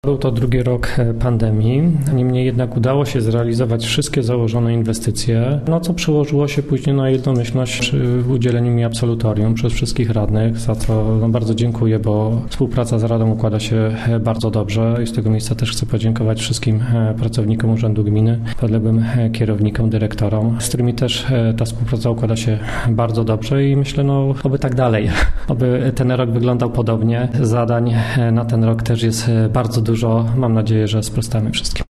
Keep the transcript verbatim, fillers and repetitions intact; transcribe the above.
Był to drugi rok pandemii, niemniej jednak udało się zrealizować wszystkie założone inwestycje, no co przełożyło się później na jednomyślność przy udzieleniu mi absolutorium przez wszystkich radnych, za co no, bardzo dziękuję, bo współpraca z Radą układa się bardzo dobrze i z tego miejsca też chcę podziękować wszystkim pracownikom Urzędu Gminy, podległym kierownikom, dyrektorom, z którymi też ta współpraca układa się bardzo dobrze i myślę, no oby tak dalej, oby ten rok wyglądał podobnie. Zadań na ten rok też jest bardzo dużo. Mam nadzieję, że sprostamy wszystkim.